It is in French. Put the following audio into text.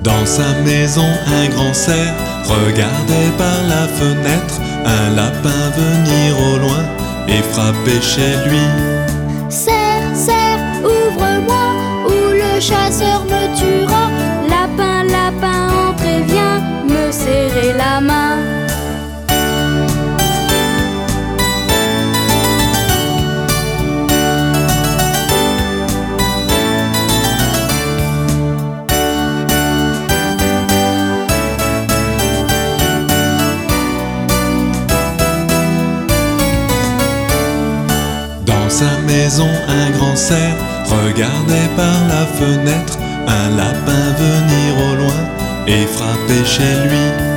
Dans sa maison, un grand cerf regardait par la fenêtre un lapin venir au loin et frapper chez lui. Cerf, cerf, ouvre-moi, ou le chasseur me tuera. Lapin, lapin, entre et viens me serrer la main. Dans sa maison, un grand cerf regardait par la fenêtre un lapin venir au loin et frapper chez lui.